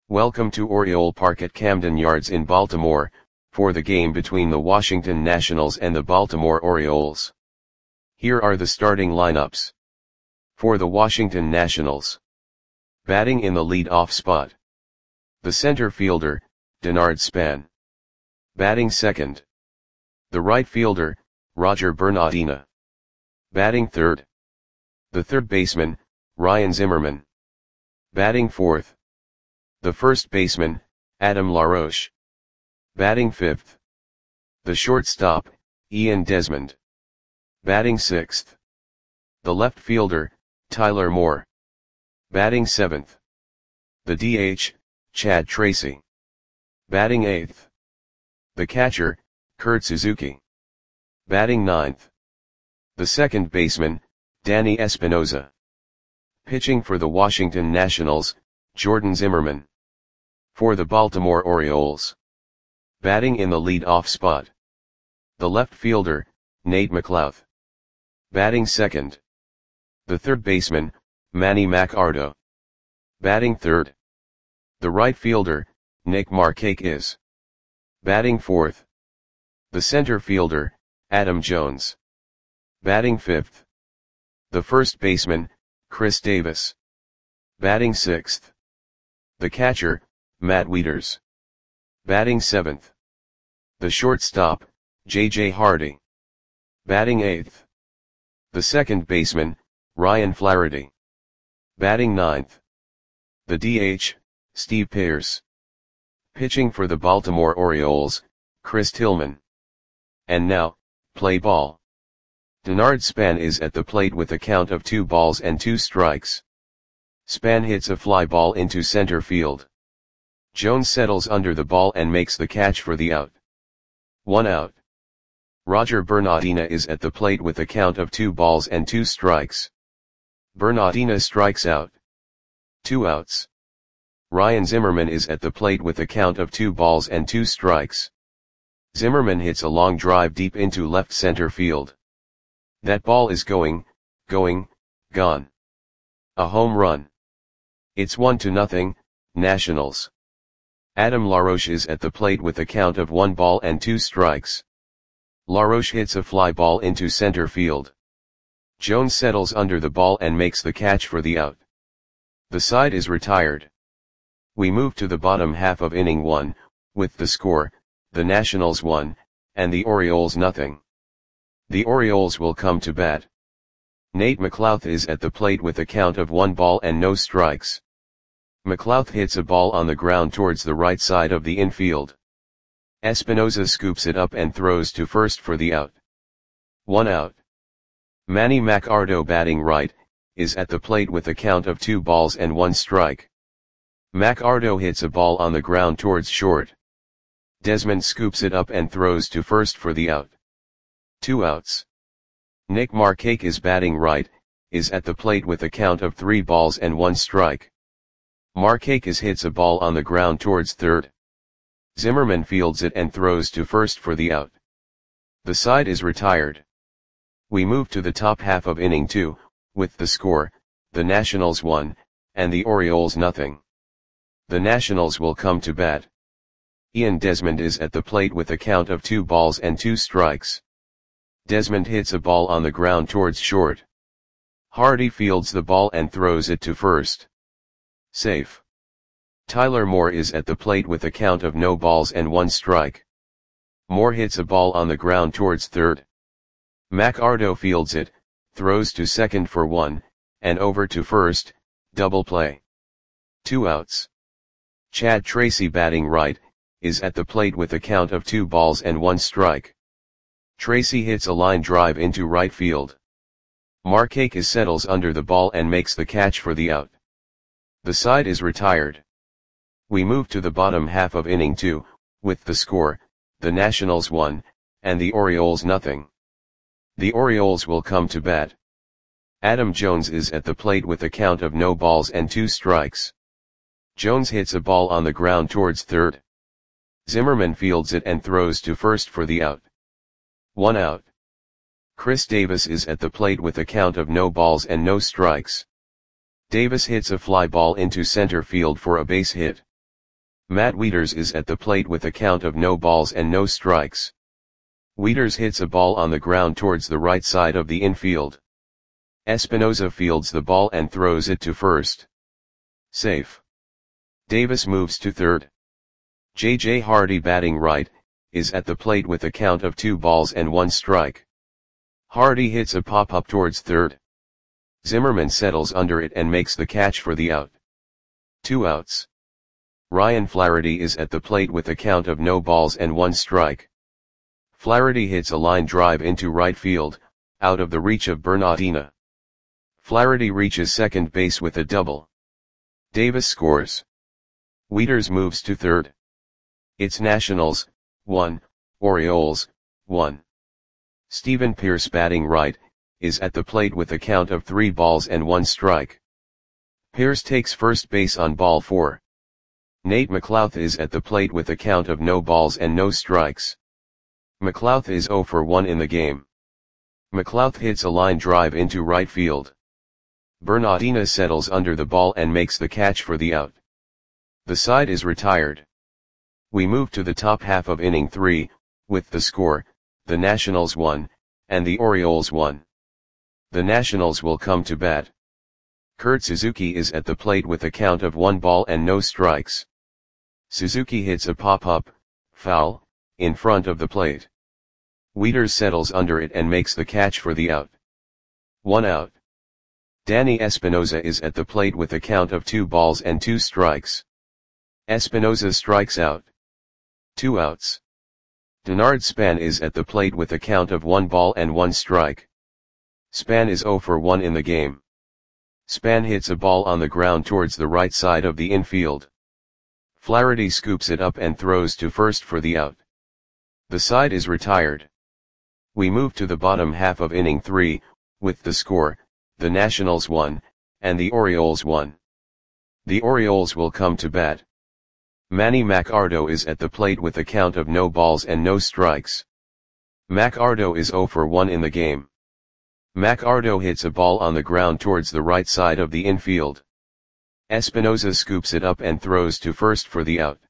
Welcome to Oriole Park at Camden Yards in Baltimore, for the game between the Washington Nationals and the Baltimore Orioles. Here are the starting lineups. For the Washington Nationals. Batting in the lead-off spot. The center fielder, Denard Span. Batting second. The right fielder, Roger Bernardina. Batting third. The third baseman, Ryan Zimmerman. Batting fourth. The first baseman, Adam LaRoche. Batting fifth. The shortstop, Ian Desmond. Batting sixth. The left fielder, Tyler Moore. Batting seventh. The DH, Chad Tracy. Batting eighth. The catcher, Kurt Suzuki. Batting ninth. The second baseman, Danny Espinoza. Pitching for the Washington Nationals, Jordan Zimmerman. For the Baltimore Orioles. Batting in the lead-off spot. The left fielder, Nate McLouth. Batting second. The third baseman, Manny Machado. Batting third. The right fielder, Nick Markakis. Batting fourth. The center fielder, Adam Jones. Batting fifth. The first baseman, Chris Davis. Batting sixth. The catcher, Matt Wieters. Batting seventh. The shortstop, J.J. Hardy. Batting eighth. The second baseman, Ryan Flaherty. Batting ninth. The DH, Steve Pearce. Pitching for the Baltimore Orioles, Chris Tillman. And now, play ball. Denard Span is at the plate with a count of 2 balls and 2 strikes. Span hits a fly ball into center field. Jones settles under the ball and makes the catch for the out. 1 out. Roger Bernardina is at the plate with a count of 2 balls and 2 strikes. Bernardina strikes out. 2 outs. Ryan Zimmerman is at the plate with a count of 2 balls and 2 strikes. Zimmerman hits a long drive deep into left center field. That ball is gone. A home run. It's 1-0, Nationals. Adam LaRoche is at the plate with a count of 1 ball and 2 strikes. LaRoche hits a fly ball into center field. Jones settles under the ball and makes the catch for the out. The side is retired. We move to the bottom half of inning 1, with the score, the Nationals 1, and the Orioles 0. The Orioles will come to bat. Nate McLouth is at the plate with a count of 1 ball and no strikes. McLouth hits a ball on the ground towards the right side of the infield. Espinoza scoops it up and throws to first for the out. 1 out. Manny Machado, batting right, is at the plate with a count of 2 balls and 1 strike. Machado hits a ball on the ground towards short. Desmond scoops it up and throws to first for the out. 2 outs. Nick Markakis, batting right, is at the plate with a count of 3 balls and 1 strike. Markakis hits a ball on the ground towards third. Zimmerman fields it and throws to first for the out. The side is retired. We move to the top half of inning 2, with the score, the Nationals 1, and the Orioles 0. The Nationals will come to bat. Ian Desmond is at the plate with a count of 2 balls and 2 strikes. Desmond hits a ball on the ground towards short. Hardy fields the ball and throws it to first. Safe. Tyler Moore is at the plate with a count of no balls and 1 strike. Moore hits a ball on the ground towards third. Machado fields it, throws to second for 1, and over to first, double play. 2 outs. Chad Tracy, batting right, is at the plate with a count of 2 balls and 1 strike. Tracy hits a line drive into right field. Markakis settles under the ball and makes the catch for the out. The side is retired. We move to the bottom half of inning 2, with the score, the Nationals 1, and the Orioles 0. The Orioles will come to bat. Adam Jones is at the plate with a count of no balls and 2 strikes. Jones hits a ball on the ground towards third. Zimmerman fields it and throws to first for the out. 1 out. Chris Davis is at the plate with a count of no balls and no strikes. Davis hits a fly ball into center field for a base hit. Matt Wieters is at the plate with a count of no balls and no strikes. Wieters hits a ball on the ground towards the right side of the infield. Espinoza fields the ball and throws it to first. Safe. Davis moves to third. J.J. Hardy, batting right, is at the plate with a count of 2 balls and 1 strike. Hardy hits a pop-up towards third. Zimmerman settles under it and makes the catch for the out. 2 outs. Ryan Flaherty is at the plate with a count of no balls and 1 strike. Flaherty hits a line drive into right field, out of the reach of Bernardina. Flaherty reaches second base with a double. Davis scores. Wieters moves to third. It's Nationals, 1, Orioles, 1. Stephen Pearce, batting right, is at the plate with a count of 3 balls and 1 strike. Pearce takes first base on ball 4. Nate McLouth is at the plate with a count of no balls and no strikes. McLouth is 0 for 1 in the game. McLouth hits a line drive into right field. Bernardina settles under the ball and makes the catch for the out. The side is retired. We move to the top half of inning 3, with the score, the Nationals 1, and the Orioles 1. The Nationals will come to bat. Kurt Suzuki is at the plate with a count of 1 ball and no strikes. Suzuki hits a pop-up, foul, in front of the plate. Wieters settles under it and makes the catch for the out. 1 out. Danny Espinoza is at the plate with a count of 2 balls and 2 strikes. Espinoza strikes out. 2 outs. Denard Span is at the plate with a count of 1 ball and 1 strike. Span is 0 for 1 in the game. Span hits a ball on the ground towards the right side of the infield. Flaherty scoops it up and throws to first for the out. The side is retired. We move to the bottom half of inning 3, with the score, the Nationals 1, and the Orioles 1. The Orioles will come to bat. Manny Machado is at the plate with a count of no balls and no strikes. Machado is 0 for 1 in the game. Machado hits a ball on the ground towards the right side of the infield. Espinoza scoops it up and throws to first for the out.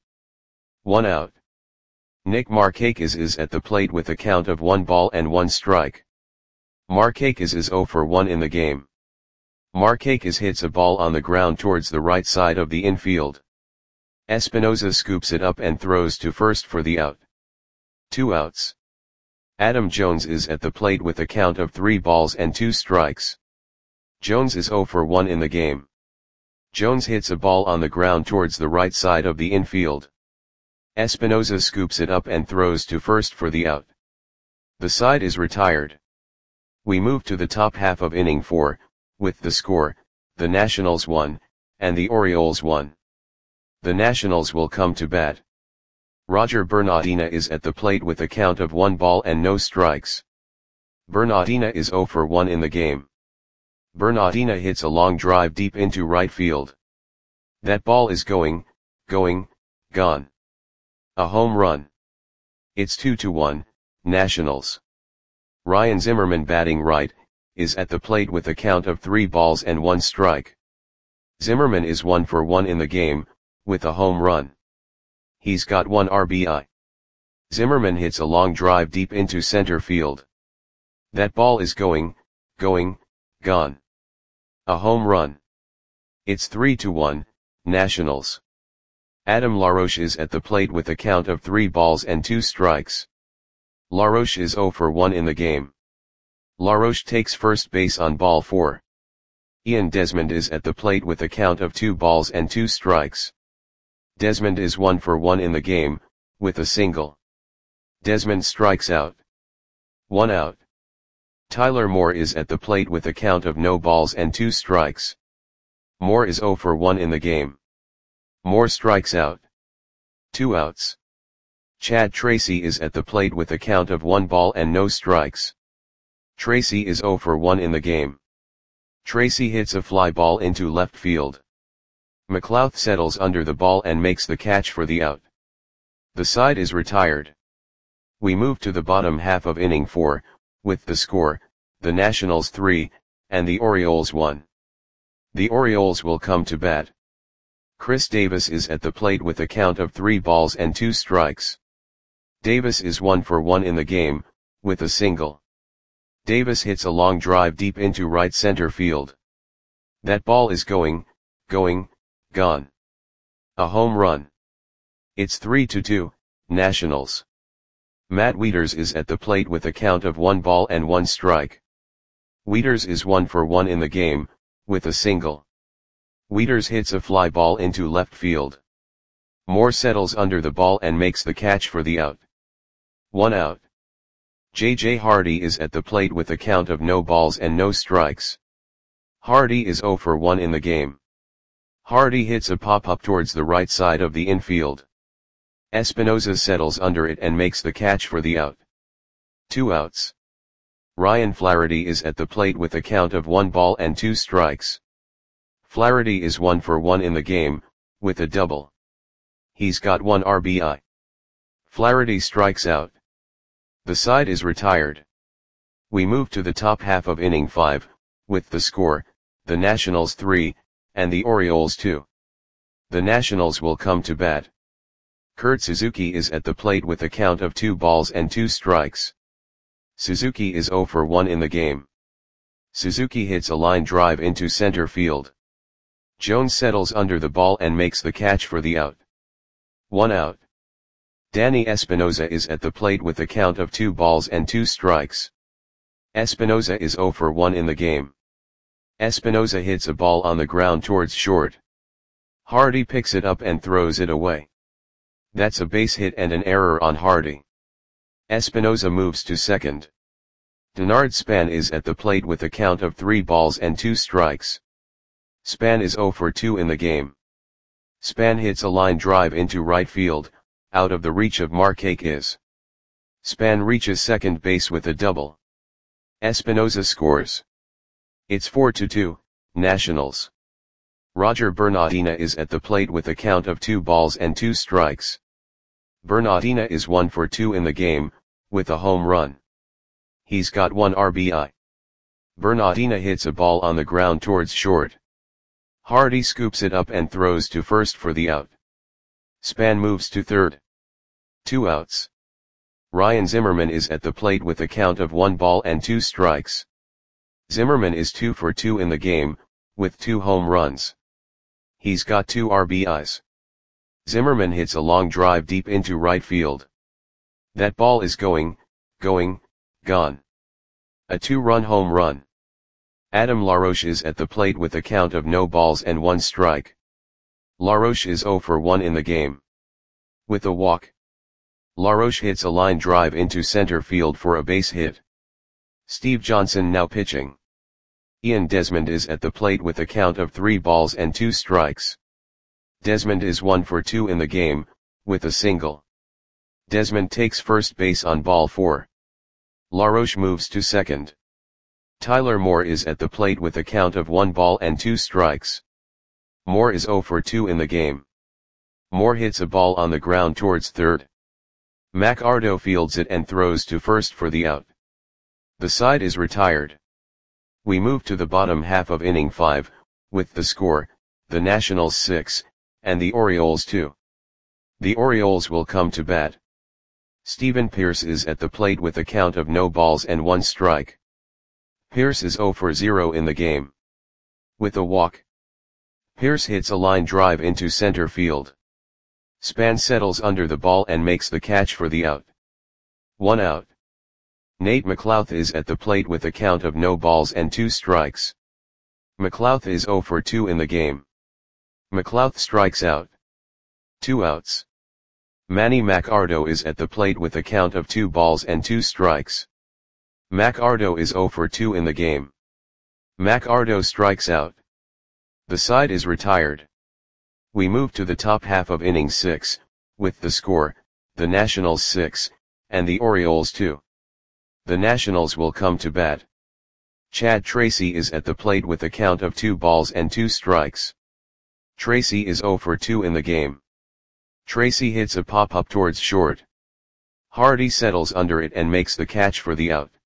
1 out. Nick Markakis is at the plate with a count of 1 ball and 1 strike. Markakis is 0 for 1 in the game. Markakis hits a ball on the ground towards the right side of the infield. Espinoza scoops it up and throws to first for the out. 2 outs. Adam Jones is at the plate with a count of 3 balls and 2 strikes. Jones is 0 for 1 in the game. Jones hits a ball on the ground towards the right side of the infield. Espinoza scoops it up and throws to first for the out. The side is retired. We move to the top half of inning 4, with the score, the Nationals 1, and the Orioles 1. The Nationals will come to bat. Roger Bernardina is at the plate with a count of 1 ball and no strikes. Bernardina is 0 for 1 in the game. Bernardina hits a long drive deep into right field. That ball is going, gone. A home run. It's 2-1, Nationals. Ryan Zimmerman, batting right, is at the plate with a count of 3 balls and 1 strike. Zimmerman is 1 for 1 in the game, with a home run. He's got 1 RBI. Zimmerman hits a long drive deep into center field. That ball is going, gone. A home run. It's 3-1, Nationals. Adam LaRoche is at the plate with a count of 3 balls and 2 strikes. LaRoche is 0 for 1 in the game. LaRoche takes first base on ball 4. Ian Desmond is at the plate with a count of 2 balls and 2 strikes. Desmond is 1 for 1 in the game, with a single. Desmond strikes out. 1 out. Tyler Moore is at the plate with a count of no balls and 2 strikes. Moore is 0 for 1 in the game. Moore strikes out. 2 outs. Chad Tracy is at the plate with a count of 1 ball and no strikes. Tracy is 0 for 1 in the game. Tracy hits a fly ball into left field. McLouth settles under the ball and makes the catch for the out. The side is retired. We move to the bottom half of inning 4, with the score, the Nationals 3, and the Orioles 1. The Orioles will come to bat. Chris Davis is at the plate with a count of 3 balls and 2 strikes. Davis is 1 for 1 in the game, with a single. Davis hits a long drive deep into right center field. That ball is going, gone. A home run. It's 3-2, Nationals. Matt Wieters is at the plate with a count of 1 ball and 1 strike. Wieters is 1 for 1 in the game, with a single. Wieters hits a fly ball into left field. Moore settles under the ball and makes the catch for the out. 1 out. J.J. Hardy is at the plate with a count of no balls and no strikes. Hardy is 0 for 1 in the game. Hardy hits a pop-up towards the right side of the infield. Espinosa settles under it and makes the catch for the out. 2 outs. Ryan Flaherty is at the plate with a count of 1 ball and 2 strikes. Flaherty is 1 for 1 in the game, with a double. He's got 1 RBI. Flaherty strikes out. The side is retired. We move to the top half of inning 5, with the score, the Nationals 3, and the Orioles 2. The Nationals will come to bat. Kurt Suzuki is at the plate with a count of 2 balls and 2 strikes. Suzuki is 0 for 1 in the game. Suzuki hits a line drive into center field. Jones settles under the ball and makes the catch for the out. 1 out. Danny Espinosa is at the plate with a count of 2 balls and 2 strikes. Espinosa is 0 for 1 in the game. Espinosa hits a ball on the ground towards short. Hardy picks it up and throws it away. That's a base hit and an error on Hardy. Espinosa moves to second. Denard Span is at the plate with a count of 3 balls and 2 strikes. Span is 0 for 2 in the game. Span hits a line drive into right field, out of the reach of Markakis. Span reaches second base with a double. Espinosa scores. It's 4-2, Nationals. Roger Bernardina is at the plate with a count of 2 balls and 2 strikes. Bernardina is 1 for 2 in the game, with a home run. He's got 1 RBI. Bernardina hits a ball on the ground towards short. Hardy scoops it up and throws to first for the out. Span moves to third. 2 outs. Ryan Zimmerman is at the plate with a count of 1 ball and 2 strikes. Zimmerman is 2 for 2 in the game, with 2 home runs. He's got 2 RBIs. Zimmerman hits a long drive deep into right field. That ball is going, gone. A 2-run home run. Adam LaRoche is at the plate with a count of no balls and 1 strike. LaRoche is 0 for 1 in the game. With a walk. LaRoche hits a line drive into center field for a base hit. Steve Johnson now pitching. Ian Desmond is at the plate with a count of 3 balls and 2 strikes. Desmond is 1 for 2 in the game, with a single. Desmond takes first base on ball 4. LaRoche moves to second. Tyler Moore is at the plate with a count of 1 ball and 2 strikes. Moore is 0 for 2 in the game. Moore hits a ball on the ground towards third. Mac Ardo fields it and throws to first for the out. The side is retired. We move to the bottom half of inning 5, with the score, the Nationals 6, and the Orioles 2. The Orioles will come to bat. Stephen Pearce is at the plate with a count of no balls and 1 strike. Pearce is 0 for 0 in the game. With a walk. Pearce hits a line drive into center field. Span settles under the ball and makes the catch for the out. 1 out. Nate McLouth is at the plate with a count of no balls and 2 strikes. McLouth is 0 for 2 in the game. McLouth strikes out. 2 outs. Manny Macardo is at the plate with a count of 2 balls and 2 strikes. Macardo is 0 for 2 in the game. Macardo strikes out. The side is retired. We move to the top half of inning 6, with the score, the Nationals 6, and the Orioles 2. The Nationals will come to bat. Chad Tracy is at the plate with a count of 2 balls and 2 strikes. Tracy is 0 for 2 in the game. Tracy hits a pop-up towards short. Hardy settles under it and makes the catch for the out.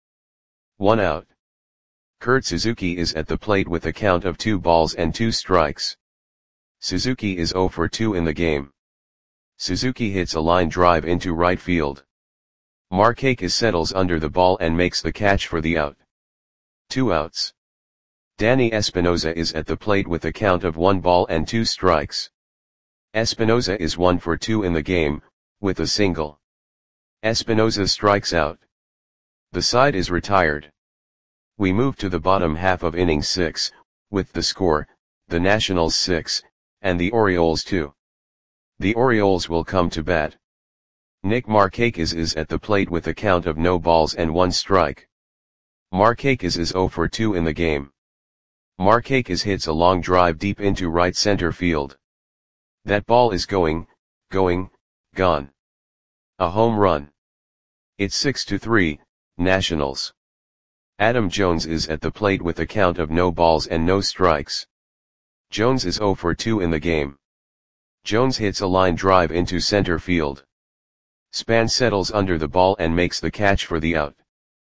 1 out. Kurt Suzuki is at the plate with a count of 2 balls and 2 strikes. Suzuki is 0 for 2 in the game. Suzuki hits a line drive into right field. Markakis settles under the ball and makes the catch for the out. 2 outs. Danny Espinosa is at the plate with a count of 1 ball and 2 strikes. Espinosa is 1 for 2 in the game, with a single. Espinosa strikes out. The side is retired. We move to the bottom half of inning 6, with the score, the Nationals 6, and the Orioles 2. The Orioles will come to bat. Nick Markakis is at the plate with a count of no balls and 1 strike. Markakis is 0 for 2 in the game. Markakis hits a long drive deep into right center field. That ball is going, gone. A home run. It's 6-3, Nationals. Adam Jones is at the plate with a count of no balls and no strikes. Jones is 0 for 2 in the game. Jones hits a line drive into center field. Span settles under the ball and makes the catch for the out.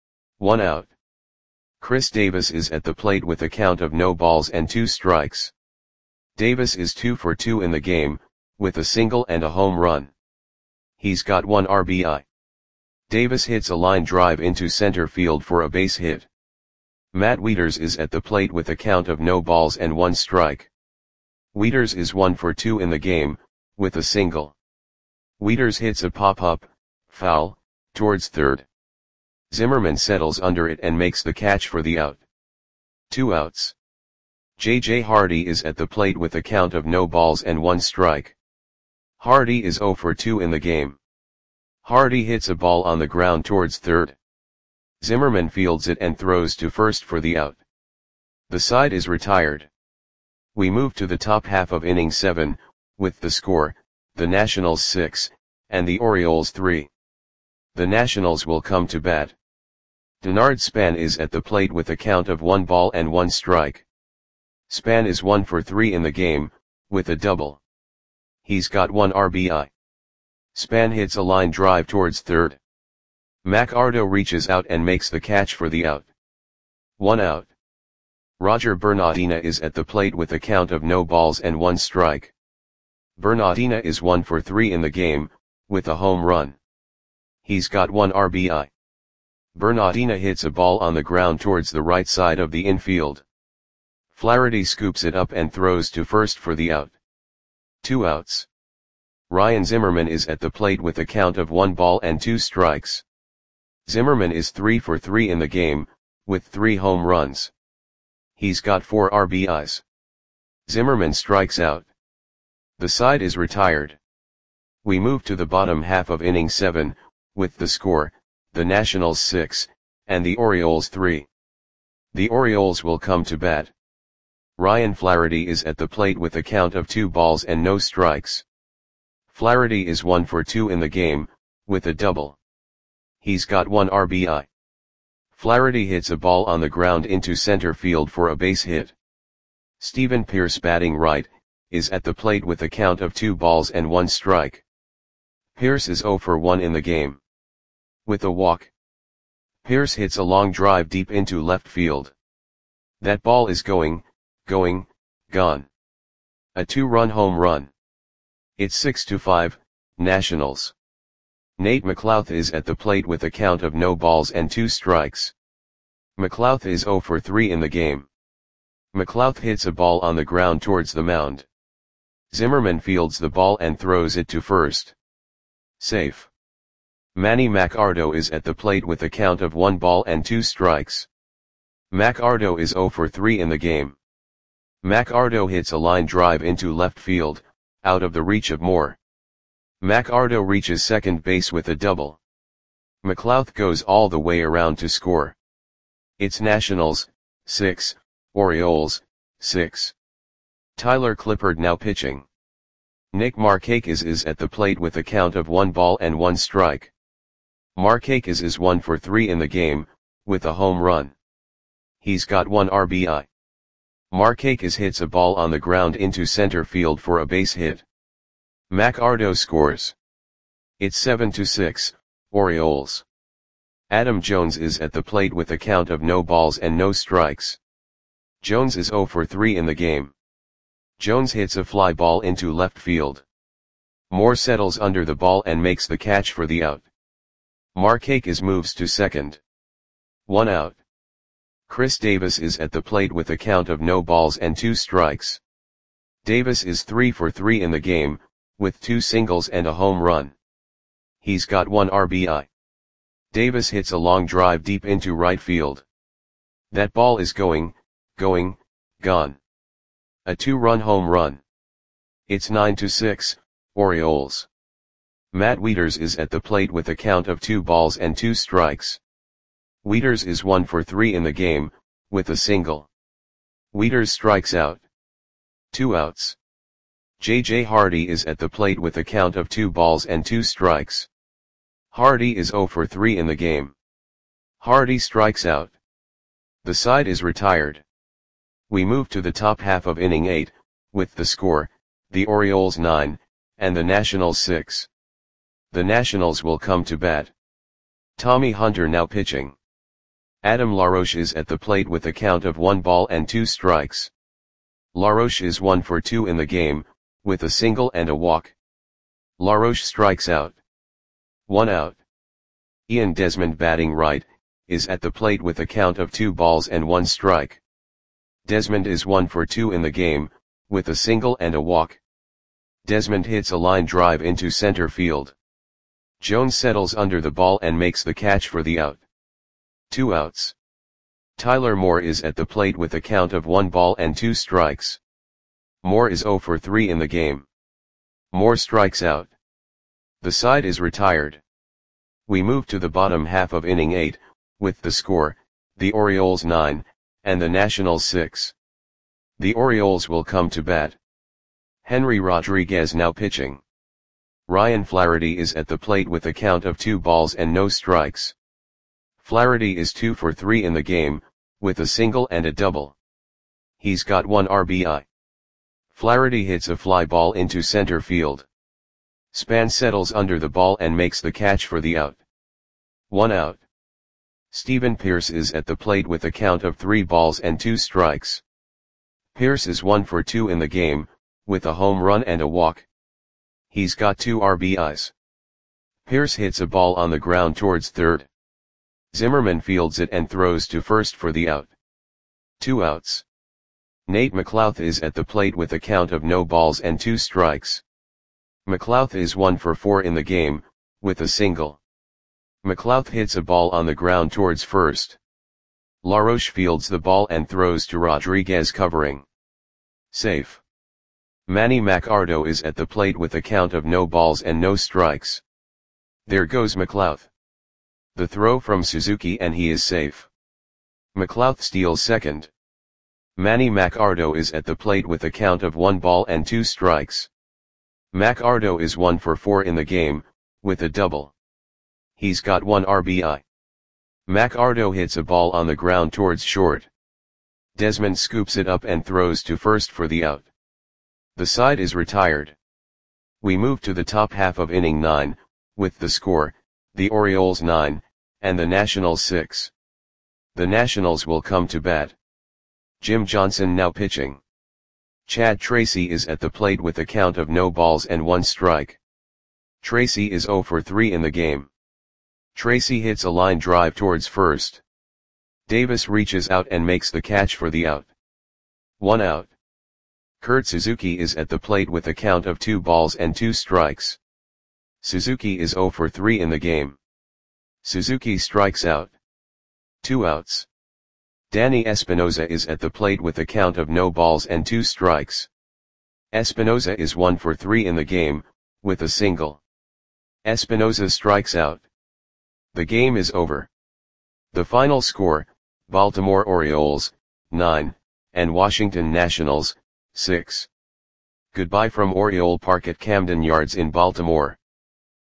1 out. Chris Davis is at the plate with a count of no balls and 2 strikes. Davis is 2 for 2 in the game, with a single and a home run. He's got 1 RBI. Davis hits a line drive into center field for a base hit. Matt Wieters is at the plate with a count of no balls and 1 strike. Wieters is 1 for 2 in the game, with a single. Wieters hits a pop-up, foul, towards third. Zimmerman settles under it and makes the catch for the out. 2 outs. J.J. Hardy is at the plate with a count of no balls and 1 strike. Hardy is 0 for 2 in the game. Hardy hits a ball on the ground towards third. Zimmerman fields it and throws to first for the out. The side is retired. We move to the top half of inning 7, with the score, the Nationals 6, and the Orioles 3. The Nationals will come to bat. Denard Span is at the plate with a count of 1 ball and 1 strike. Span is 1 for 3 in the game, with a double. He's got 1 RBI. Span hits a line drive towards third. McArdo reaches out and makes the catch for the out. 1 out. Roger Bernardina is at the plate with a count of no balls and 1 strike. Bernardina is 1 for 3 in the game, with a home run. He's got 1 RBI. Bernardina hits a ball on the ground towards the right side of the infield. Flaherty scoops it up and throws to first for the out. 2 outs. Ryan Zimmerman is at the plate with a count of 1 ball and 2 strikes. Zimmerman is 3 for 3 in the game, with 3 home runs. He's got 4 RBIs. Zimmerman strikes out. The side is retired. We move to the bottom half of inning 7, with the score, the Nationals 6, and the Orioles 3. The Orioles will come to bat. Ryan Flaherty is at the plate with a count of 2 balls and no strikes. Flaherty is 1 for 2 in the game, with a double. He's got 1 RBI. Flaherty hits a ball on the ground into center field for a base hit. Stephen Pearce, batting right, is at the plate with a count of 2 balls and 1 strike. Pearce is 0 for 1 in the game. With a walk. Pearce hits a long drive deep into left field. That ball is going, gone. A 2-run home run. It's 6-5, Nationals. Nate McLouth is at the plate with a count of no balls and 2 strikes. McLouth is 0 for 3 in the game. McLouth hits a ball on the ground towards the mound. Zimmerman fields the ball and throws it to first. Safe. Manny McArdo is at the plate with a count of 1 ball and 2 strikes. McArdo is 0 for 3 in the game. McArdo hits a line drive into left field, out of the reach of Moore. McArdo reaches second base with a double. McLouth goes all the way around to score. It's Nationals, 6, Orioles, 6. Tyler Clippard now pitching. Nick Markakis is at the plate with a count of 1 ball and 1 strike. Markakis is 1 for 3 in the game, with a home run. He's got 1 RBI. Markakis hits a ball on the ground into center field for a base hit. McArdo scores. It's 7-6, Orioles. Adam Jones is at the plate with a count of no balls and no strikes. Jones is 0 for 3 in the game. Jones hits a fly ball into left field. Moore settles under the ball and makes the catch for the out. Markakis moves to second. 1 out. Chris Davis is at the plate with a count of no balls and 2 strikes. Davis is 3 for 3 in the game, with 2 singles and a home run. He's got 1 RBI. Davis hits a long drive deep into right field. That ball is gone. A 2-run home run. It's 9-6, Orioles. Matt Wieters is at the plate with a count of 2 balls and 2 strikes. Wieters is 1 for 3 in the game, with a single. Wieters strikes out. 2 outs. J.J. Hardy is at the plate with a count of 2 balls and 2 strikes. Hardy is 0 for 3 in the game. Hardy strikes out. The side is retired. We move to the top half of inning 8, with the score, the Orioles 9, and the Nationals 6. The Nationals will come to bat. Tommy Hunter now pitching. Adam LaRoche is at the plate with a count of 1 ball and 2 strikes. LaRoche is 1 for 2 in the game, with a single and a walk. LaRoche strikes out. 1 out. Ian Desmond batting right, is at the plate with a count of 2 balls and 1 strike. Desmond is 1 for 2 in the game, with a single and a walk. Desmond hits a line drive into center field. Jones settles under the ball and makes the catch for the out. 2 outs. Tyler Moore is at the plate with a count of 1 ball and 2 strikes. Moore is 0 for 3 in the game. Moore strikes out. The side is retired. We move to the bottom half of inning 8, with the score, the Orioles 9, and the Nationals 6. The Orioles will come to bat. Henry Rodriguez now pitching. Ryan Flaherty is at the plate with a count of 2 balls and no strikes. Flaherty is 2 for 3 in the game, with a single and a double. He's got 1 RBI. Flaherty hits a fly ball into center field. Span settles under the ball and makes the catch for the out. 1 out. Stephen Pearce is at the plate with a count of 3 balls and 2 strikes. Pearce is 1 for 2 in the game, with a home run and a walk. He's got 2 RBIs. Pearce hits a ball on the ground towards third. Zimmerman fields it and throws to first for the out. 2 outs. Nate McLouth is at the plate with a count of no balls and 2 strikes. McLouth is 1 for 4 in the game, with a single. McLouth hits a ball on the ground towards first. LaRoche fields the ball and throws to Rodriguez covering. Safe. Manny Machado is at the plate with a count of no balls and no strikes. There goes McLouth. The throw from Suzuki and he is safe. McLouth steals second. Manny Machado is at the plate with a count of 1 ball and 2 strikes. Machado is 1 for 4 in the game, with a double. He's got 1 RBI. Machado hits a ball on the ground towards short. Desmond scoops it up and throws to first for the out. The side is retired. We move to the top half of inning 9, with the score, the Orioles 9, and the Nationals 6. The Nationals will come to bat. Jim Johnson now pitching. Chad Tracy is at the plate with a count of no balls and 1 strike. Tracy is 0 for 3 in the game. Tracy hits a line drive towards first. Davis reaches out and makes the catch for the out. 1 out. Kurt Suzuki is at the plate with a count of 2 balls and 2 strikes. Suzuki is 0 for 3 in the game. Suzuki strikes out. 2 outs. Danny Espinosa is at the plate with a count of no balls and 2 strikes. Espinosa is 1 for 3 in the game, with a single. Espinosa strikes out. The game is over. The final score, Baltimore Orioles, 9, and Washington Nationals, 6. Goodbye from Oriole Park at Camden Yards in Baltimore.